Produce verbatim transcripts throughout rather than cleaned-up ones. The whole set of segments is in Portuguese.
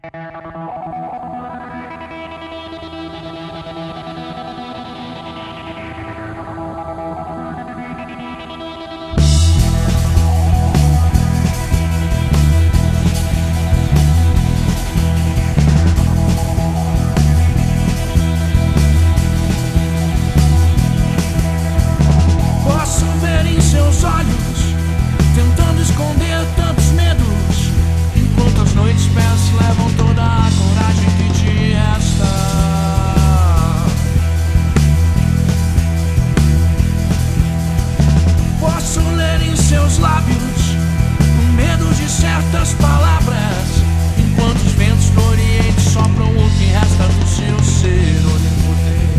Posso ver em seus olhos, tentando esconder tantos medos, enquanto as noites pés levam toda a coragem que te resta. Posso ler em seus lábios o medo de certas palavras, enquanto os ventos do Oriente sopram o que resta do seu ser onipotente.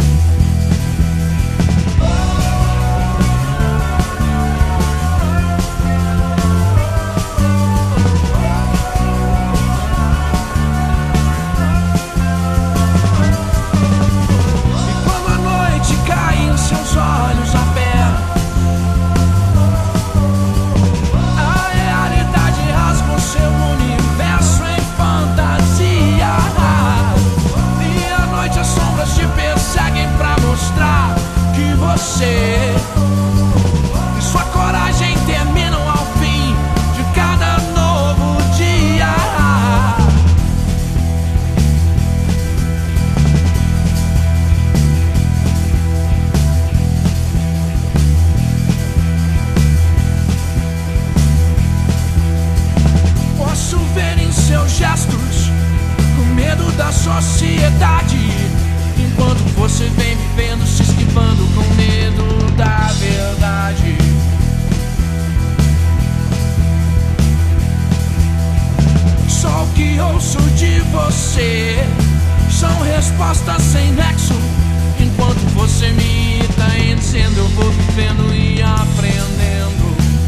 Seus olhos abertos, a realidade rasga o seu universo em fantasia, e à noite as sombras te perseguem pra mostrar que você e sua coragem terminam ao fim de cada novo dia. Posso ver em seus gestos o medo da sociedade, enquanto você vem vivendo, se esquivando com medo da verdade. Só o que ouço de você são respostas sem nexo, enquanto você me irrita em dizendo eu vou vivendo e aprendendo.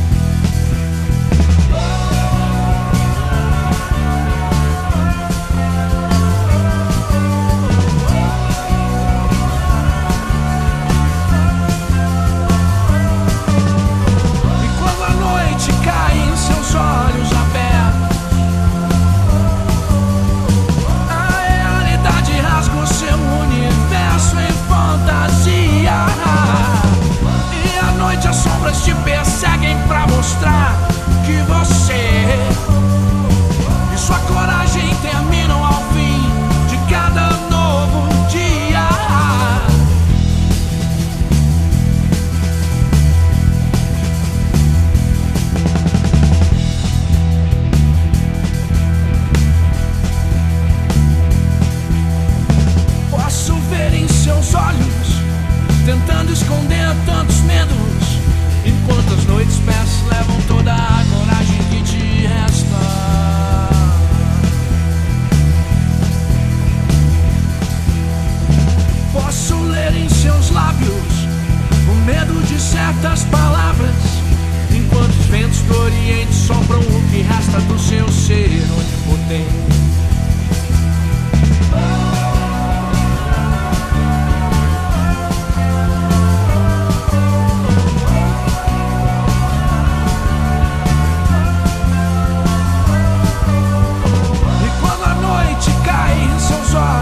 Cai em seus olhos abertos, a realidade rasga o seu universo em fantasia, e à noite as sombras te perseguem pra mostrar que você e sua coragem terminam ao fim de cada novo dia. Seus olhos, tentando esconder tantos medos, enquanto as noites pés levam toda a coragem que te resta. Posso ler em seus lábios o medo de certas palavras, enquanto os ventos do Oriente sopram o que resta do seu ser onipotente. Cai em seus olhos